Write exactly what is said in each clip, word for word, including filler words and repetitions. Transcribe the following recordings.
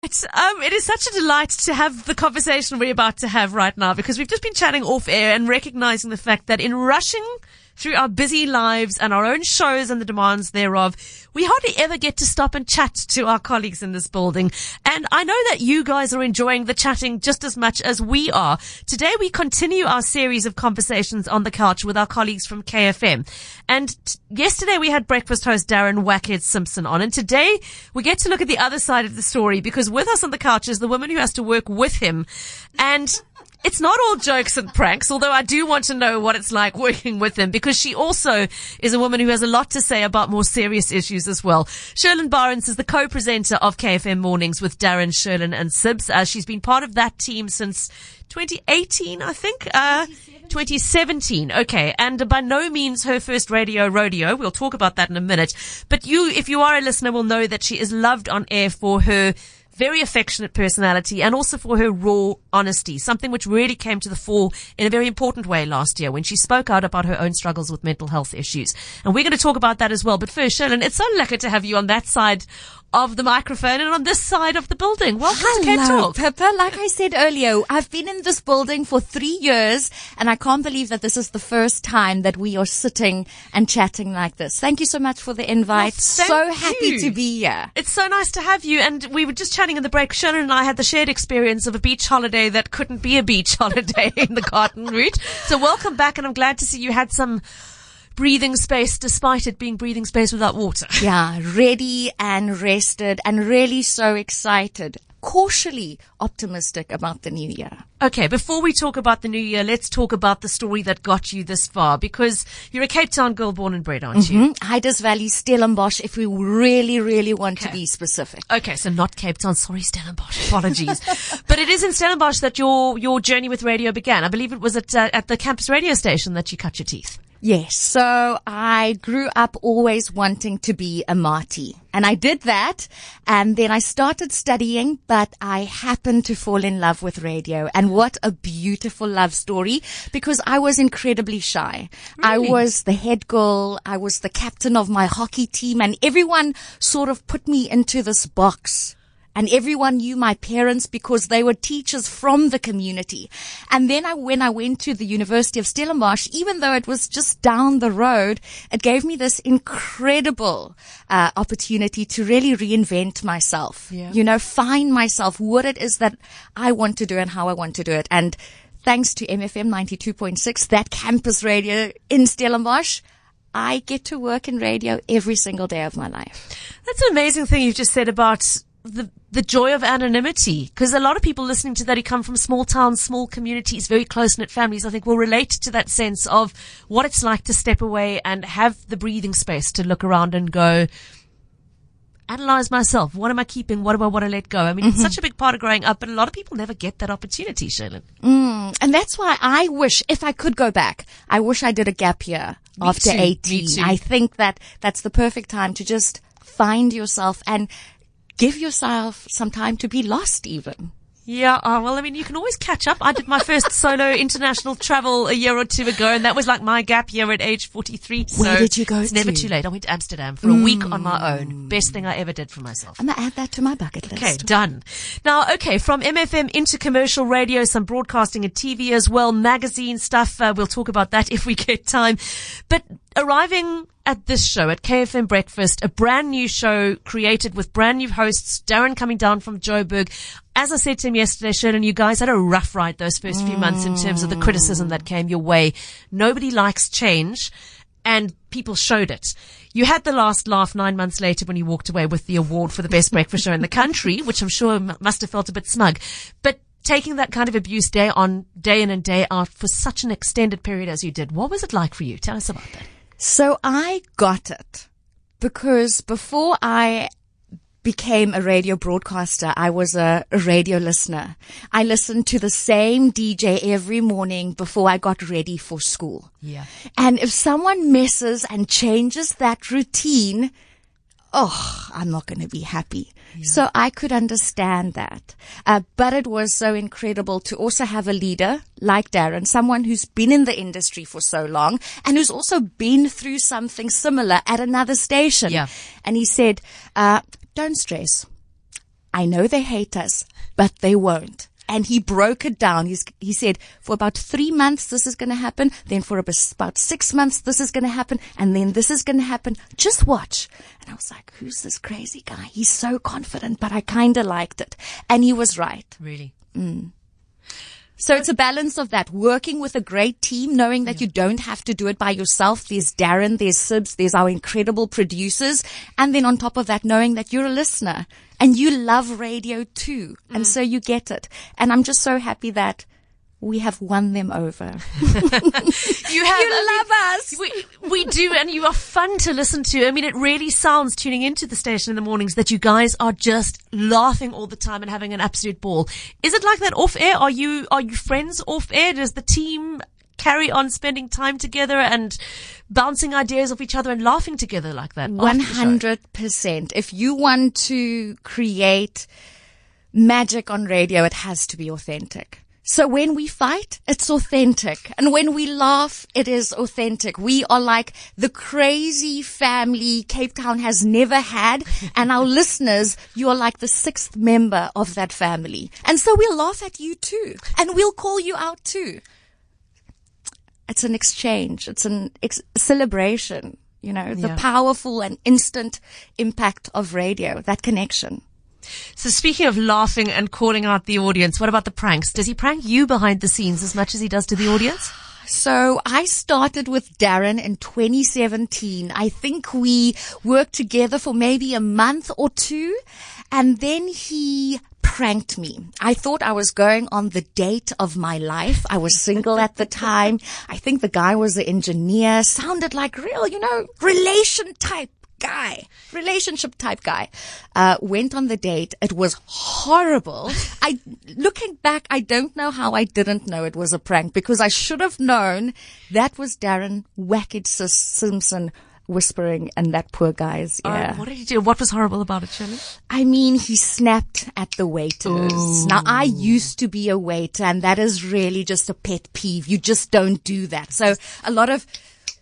It's, um, it is such a delight to have the conversation we're about to have right now, because we've just been chatting off air and recognizing the fact that in rushing through our busy lives and our own shows and the demands thereof, we hardly ever get to stop and chat to our colleagues in this building. And I know that you guys are enjoying the chatting just as much as we are. Today we continue our series of conversations on the couch with our colleagues from K F M. And t- yesterday we had breakfast host Darren Wackhead Simpson on, and today we get to look at the other side of the story, because with us on the couch is the woman who has to work with him. And it's not all jokes and pranks, although I do want to know what it's like working with him, because she also is a woman who has a lot to say about more serious issues as well. Sherlyn Barnes is the co-presenter of K F M Mornings with Darren, Sherlyn and Sibs. Uh, she's been part of that team since twenty eighteen, I think. Uh, twenty seventeen. Okay. And by no means her first radio rodeo. We'll talk about that in a minute. But you, if you are a listener, will know that she is loved on air for her very affectionate personality and also for her raw honesty, something which really came to the fore in a very important way last year when she spoke out about her own struggles with mental health issues. And we're going to talk about that as well. But first, Sherlyn, it's so lucky to have you on that side of the microphone and on this side of the building. Welcome Hello, to Cape Talk. Pippa. Like I said earlier, I've been in this building for three years and I can't believe that this is the first time that we are sitting and chatting like this. Thank you so much for the invite. Well, so happy you. to be here. It's so nice to have you. And we were just chatting in the break. Sherlyn and I had the shared experience of a beach holiday that couldn't be a beach holiday in the Garden Route. So welcome back, and I'm glad to see you had some breathing space despite it being breathing space without water. Yeah, ready and rested and really so excited, cautiously optimistic about the new year. Okay, before we talk about the new year, let's talk about the story that got you this far, because you're a Cape Town girl born and bred, aren't you? Mm-hmm. Heides Valley, Stellenbosch, if we really, really want Okay. to be specific. Okay, so not Cape Town. Sorry, Stellenbosch. Apologies. But it is in Stellenbosch that your your journey with radio began. I believe it was at uh, at the campus radio station that you cut your teeth. Yes, so I grew up always wanting to be a Marty. And I did that, and then I started studying, but I happened to fall in love with radio. And what a beautiful love story, because I was incredibly shy. I Really? was the head girl, I was the captain of my hockey team, and everyone sort of put me into this box. And everyone knew my parents because they were teachers from the community. And then I, when I went to the University of Stellenbosch, even though it was just down the road, it gave me this incredible uh, opportunity to really reinvent myself. Yeah. You know, find myself, what it is that I want to do and how I want to do it. And thanks to M F M ninety-two point six, that campus radio in Stellenbosch, I get to work in radio every single day of my life. That's an amazing thing you've just said about the the joy of anonymity, because a lot of people listening to that who come from small towns, small communities, very close-knit families, I think will relate to that sense of what it's like to step away and have the breathing space to look around and go, analyze myself. What am I keeping? What do I want to let go? I mean, Mm-hmm. it's such a big part of growing up, but a lot of people never get that opportunity, Sherlyn. Mm, and that's why I wish, if I could go back, I wish I did a gap year Me after too, me eighteen. too. I think that that's the perfect time to just find yourself and give yourself some time to be lost even. Yeah, oh, well, I mean, you can always catch up. I did my first solo international travel a year or two ago, and that was like my gap year at age forty-three. So Where did you go It's never to? too late. I went to Amsterdam for a week on my own. Best thing I ever did for myself. I'm going to add that to my bucket list. Okay, done. Now, okay, from M F M into commercial radio, some broadcasting and T V as well, magazine stuff. Uh, we'll talk about that if we get time. But arriving at this show, at K F M Breakfast, a brand new show created with brand new hosts, Darren coming down from Joburg. As I said to him yesterday, Sherlyn, you guys had a rough ride those first few months in terms of the criticism that came your way. Nobody likes change, and people showed it. You had the last laugh nine months later when you walked away with the award for the best breakfast show in the country, which I'm sure m- must have felt a bit smug. But taking that kind of abuse day on, day in and day out for such an extended period as you did, what was it like for you? Tell us about that. So I got it because before I became a radio broadcaster, I was a, a radio listener. I listened to the same D J every morning before I got ready for school. Yeah. And if someone messes and changes that routine, oh, I'm not going to be happy. Yeah. So I could understand that. Uh, but it was so incredible to also have a leader like Darren, someone who's been in the industry for so long and who's also been through something similar at another station. Yeah. And he said, uh, don't stress. I know they hate us, but they won't. And he broke it down. He's, he said, for about three months, this is going to happen. Then for about six months, this is going to happen. And then this is going to happen. Just watch. And I was like, who's this crazy guy? He's so confident, but I kind of liked it. And he was right. Really? Mm. So it's a balance of that, working with a great team, knowing that yeah. you don't have to do it by yourself. There's Darren, there's Sibs, there's our incredible producers. And then on top of that, knowing that you're a listener and you love radio too. Mm. And so you get it. And I'm just so happy that we have won them over. you have, you I love mean, us. We, we do, and you are fun to listen to. I mean, it really sounds, tuning into the station in the mornings, that you guys are just laughing all the time and having an absolute ball. Is it like that off air? Are you, are you friends off air? Does the team carry on spending time together and bouncing ideas off each other and laughing together like that? one hundred percent. If you want to create magic on radio, it has to be authentic. So when we fight, it's authentic. And when we laugh, it is authentic. We are like the crazy family Cape Town has never had. And our listeners, you are like the sixth member of that family. And so we'll laugh at you too. And we'll call you out too. It's an exchange. It's an ex- celebration. You know, the yeah. powerful and instant impact of radio, that connection. So speaking of laughing and calling out the audience, what about the pranks? Does he prank you behind the scenes as much as he does to the audience? So I started with Darren in twenty seventeen. I think we worked together for maybe a month or two, and then he pranked me. I thought I was going on the date of my life. I was single at the time. I think the guy was an engineer, sounded like real, you know, relation type guy, relationship type guy, uh, went on the date. It was horrible. I, looking back, I don't know how I didn't know it was a prank, because I should have known that was Darren Wackage Simpson whispering in that poor guy's ear. Oh, what did he do? What was horrible about it, Shirley? I mean, he snapped at the waiters. Ooh. Now, I used to be a waiter, and that is really just a pet peeve. You just don't do that. So a lot of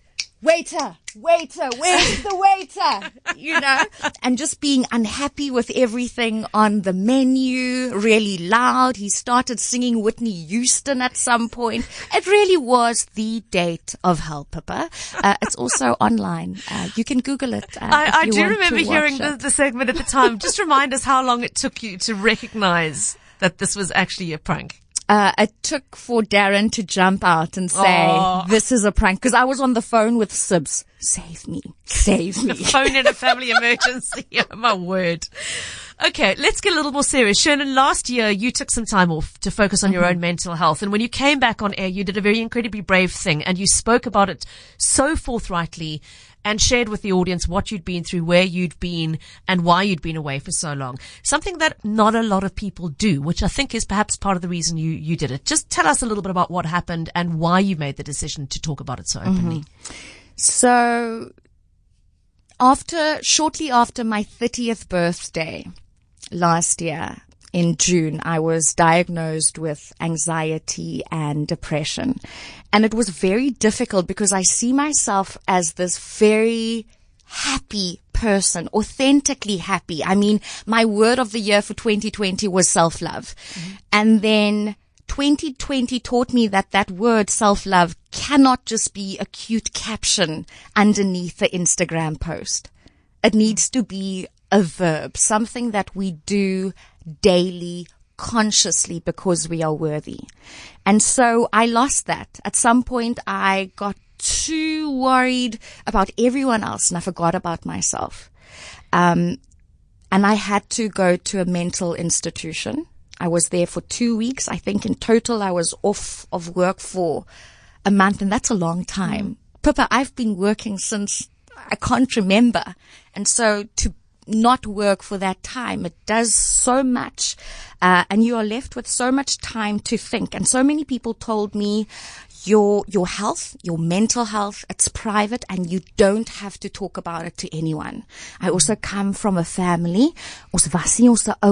waiter, waiter, where's the waiter? You know, and just being unhappy with everything on the menu, really loud. He started singing Whitney Houston at some point. It really was the date of hell, Pippa. Uh, it's also online. Uh, you can Google it. Uh, I, I do want remember hearing the, the segment at the time. Just remind us how long it took you to recognize that this was actually a prank. Uh, it took for Darren to jump out and say, oh. this is a prank. Because I was on the phone with Sibs. Save me. Save me. Phone in a family emergency. Oh, my word. Okay, let's get a little more serious. Sherman, last year you took some time off to focus on mm-hmm. your own mental health. And when you came back on air, you did a very incredibly brave thing. And you spoke about it so forthrightly and shared with the audience what you'd been through, where you'd been, and why you'd been away for so long. Something that not a lot of people do, which I think is perhaps part of the reason you, you did it. Just tell us a little bit about what happened and why you made the decision to talk about it so openly. Mm-hmm. So, after, shortly after my thirtieth birthday last year, in June, I was diagnosed with anxiety and depression. And it was very difficult because I see myself as this very happy person, authentically happy. I mean, my word of the year for twenty twenty was self-love. Mm-hmm. And then twenty twenty taught me that that word self-love cannot just be a cute caption underneath the Instagram post. It needs to be a verb, something that we do daily, consciously, because we are worthy. And so I lost that. At some point, I got too worried about everyone else and I forgot about myself. Um, and I had to go to a mental institution. I was there for two weeks. I think in total I was off of work for a month, and that's a long time. Mm. Pippa, I've been working since I can't remember. And so to not work for that time, it does so much. Uh, and you are left with so much time to think. And so many people told me, your, your health, your mental health, it's private and you don't have to talk about it to anyone. I also come from a family, ons was nie ons ou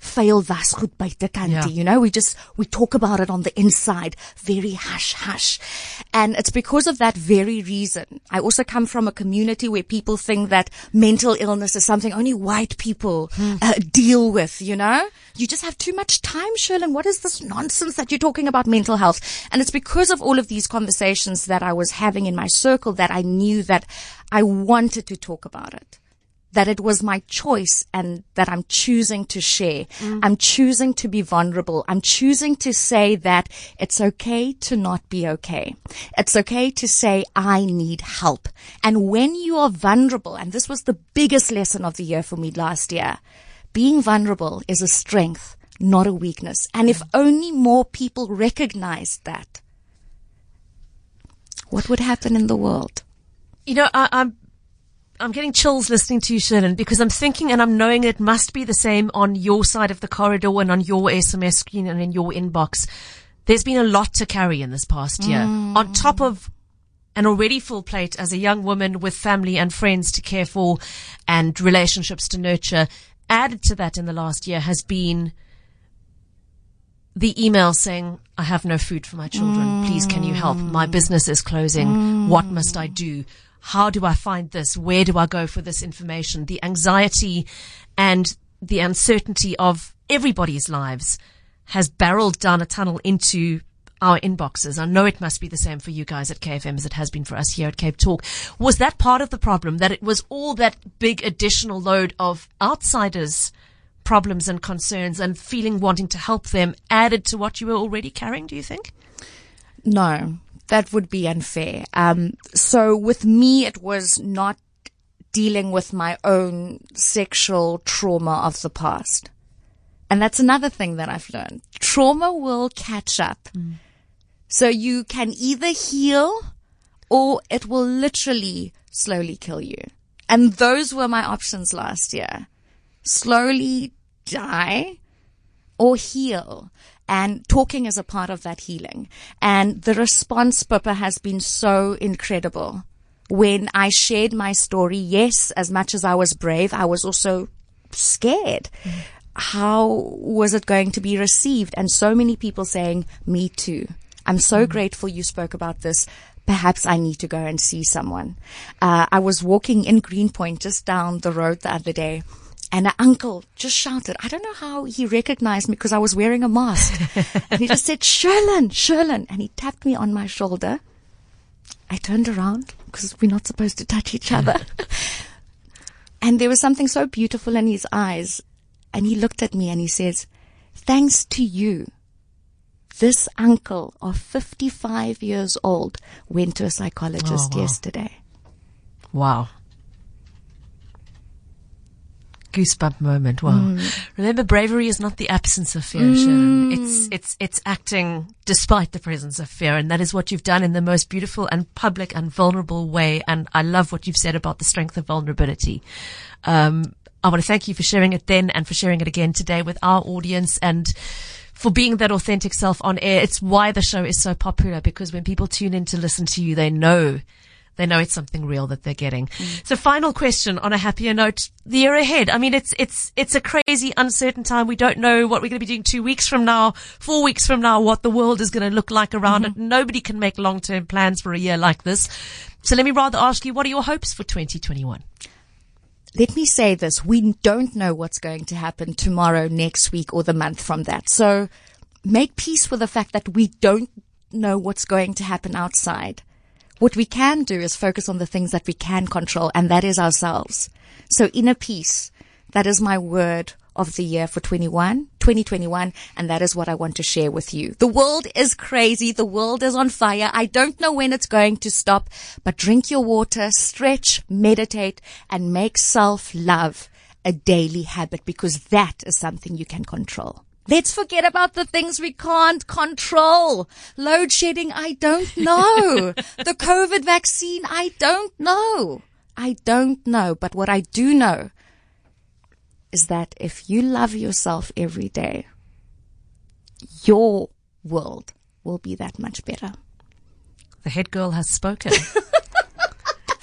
fail was goed buitekant, Yeah. you know, we just, we talk about it on the inside, very hush hush. And it's because of that very reason. I also come from a community where people think that mental illness is something only white people Hmm. uh, deal with, you know? You just have too much time, Sherlyn. What is this nonsense that you're talking about mental health? And it's because of all of these conversations that I was having in my circle that I knew that I wanted to talk about it. That it was my choice and that I'm choosing to share. Mm. I'm choosing to be vulnerable. I'm choosing to say that it's okay to not be okay. It's okay to say I need help. And when you are vulnerable, and this was the biggest lesson of the year for me last year, being vulnerable is a strength, not a weakness. And if only more people recognized that, what would happen in the world? You know, I, I'm I'm getting chills listening to you, Sherlyn, because I'm thinking and I'm knowing it must be the same on your side of the corridor and on your S M S screen and in your inbox. There's been a lot to carry in this past year. Mm. On top of an already full plate as a young woman with family and friends to care for and relationships to nurture, added to that in the last year has been the email saying, I have no food for my children. Mm. Please, can you help? My business is closing. Mm. What must I do? How do I find this? Where do I go for this information? The anxiety and the uncertainty of everybody's lives has barreled down a tunnel into our inboxes. I know it must be the same for you guys at K F M as it has been for us here at Cape Talk. Was that part of the problem, that it was all that big additional load of outsiders' problems and concerns and feeling wanting to help them added to what you were already carrying, do you think? No. That would be unfair. Um, so with me, it was not dealing with my own sexual trauma of the past. And that's another thing that I've learned. Trauma will catch up. Mm. So you can either heal or it will literally slowly kill you. And those were my options last year. Slowly die or heal. And talking is a part of that healing. And the response, Pippa, has been so incredible. When I shared my story, yes, as much as I was brave, I was also scared. Mm. How was it going to be received? And so many people saying, me too. I'm so mm. grateful you spoke about this. Perhaps I need to go and see someone. Uh, I was walking in Greenpoint just down the road the other day. And an uncle just shouted. I don't know how he recognized me because I was wearing a mask. And he just said, Sherlyn, Sherlyn. And he tapped me on my shoulder. I turned around because we're not supposed to touch each other. And there was something so beautiful in his eyes. And he looked at me and he says, thanks to you, this uncle of fifty-five years old went to a psychologist oh, wow. yesterday. Wow. Goosebump moment. Wow. Mm. Remember, bravery is not the absence of fear, mm. Sherlyn. It's, it's, it's acting despite the presence of fear. And that is what you've done in the most beautiful and public and vulnerable way. And I love what you've said about the strength of vulnerability. Um, I want to thank you for sharing it then and for sharing it again today with our audience and for being that authentic self on air. It's why the show is so popular, because when people tune in to listen to you, they know They know it's something real that they're getting. Mm. So final question on a happier note, the year ahead. I mean, it's, it's, it's a crazy, uncertain time. We don't know what we're going to be doing two weeks from now, four weeks from now, what the world is going to look like around mm-hmm. it. Nobody can make long-term plans for a year like this. So let me rather ask you, what are your hopes for twenty twenty-one? Let me say this. We don't know what's going to happen tomorrow, next week, or the month from that. So make peace with the fact that we don't know what's going to happen outside. What we can do is focus on the things that we can control, and that is ourselves. So inner peace, that is my word of the year for twenty-one, twenty twenty-one, and that is what I want to share with you. The world is crazy. The world is on fire. I don't know when it's going to stop, but drink your water, stretch, meditate, and make self-love a daily habit, because that is something you can control. Let's forget about the things we can't control. Load shedding, I don't know. The COVID vaccine, I don't know. I don't know. But what I do know is that if you love yourself every day, your world will be that much better. The head girl has spoken.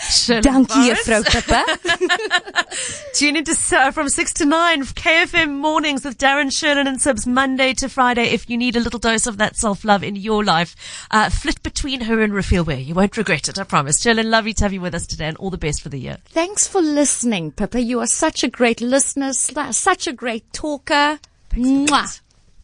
Dankie, Juffrou Pippa. Tune in to, uh, from six to nine, K F M Mornings with Darren, Sherlin and Sibs, Monday to Friday. If you need a little dose of that self-love in your life, uh, flit between her and Refilware. You won't regret it, I promise. Sherlin, lovely to have you with us today, and all the best for the year. Thanks for listening, Pippa. You are such a great listener, such a great talker. Thanks. Mwah.